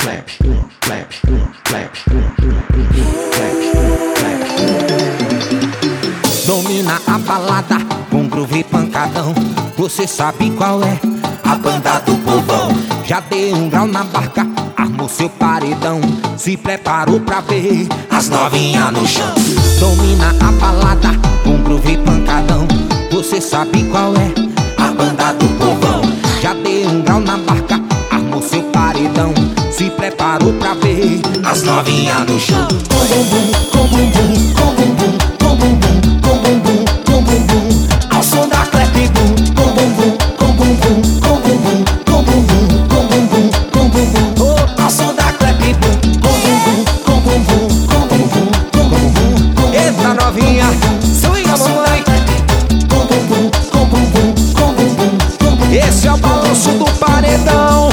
clap, clap, clap, clap. Domina a balada com groove pancadão. Você sabe qual é a banda do povão. Já deu um grau na barca, armou seu paredão. Se preparou pra ver as novinhas no chão. Domina a balada com groove pancadão. Você sabe qual é a banda do povão. Já deu um grau na barca, armou seu paredão. Se preparou pra ver as novinhas no chão. Com bumbum, com bumbum, com bumbum, com bumbum, com bumbum, com bumbum. Ao som da clap boom. Com bumbum, com bumbum, com bumbum, com bumbum, com bumbum, com bumbum. Ao som da clap boom. Com bumbum, com bumbum, com bumbum, com bumbum. Eita novinha, swinga mamãe. Com bumbum, com bumbum, com bumbum, com bumbum. Esse é o balanço do paredão.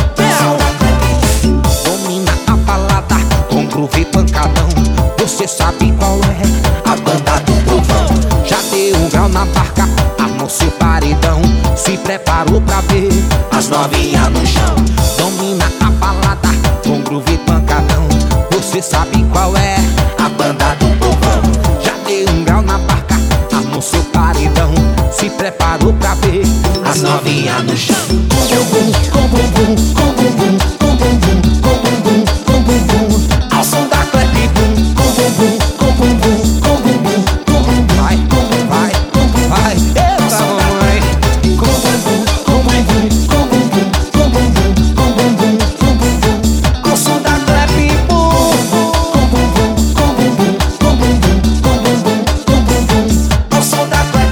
Domina a balada com groove pancadão. Você sabe qual é a banda do povão. Já deu um grau na barca, armou seu paredão. Se preparou pra ver as novinhas no chão. Domina a balada com groove pancadão. Você sabe qual é a banda do povão. Já deu um grau na barca, armou seu paredão. Se preparou pra ver as novinhas no chão. Com bumbum, com bumbum, com bumbum, com bumbum, com bumbum, com bumbum. Ao som da clap boom. Com bumbum, com bumbum, com bumbum, com bumbum. Vai, vai, vai. Eita mamãe. Com bumbum, com bumbum, com bumbum, com bumbum, com bumbum, com bumbum. Ao som da clap boom. Com bumbum, com bumbum, com bumbum, com bumbum, com bumbum. Ao som da clap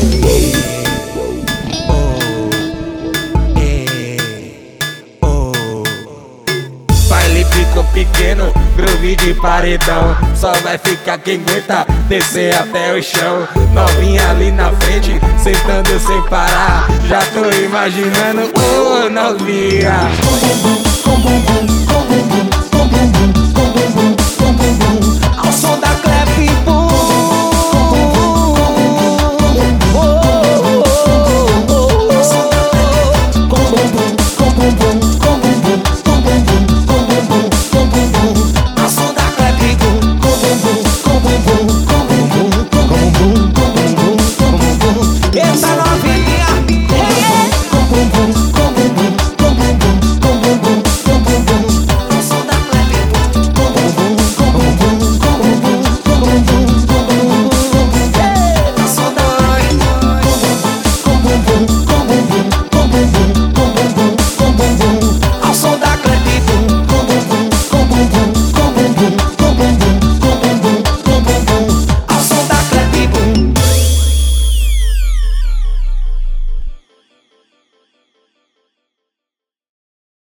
Baile ficou pequeno, groove de paredão. Só vai ficar quem aguenta descer até o chão. Novinha ali na frente, sentando sem parar. Já tô imaginando, ô novinha. Com bumbum, com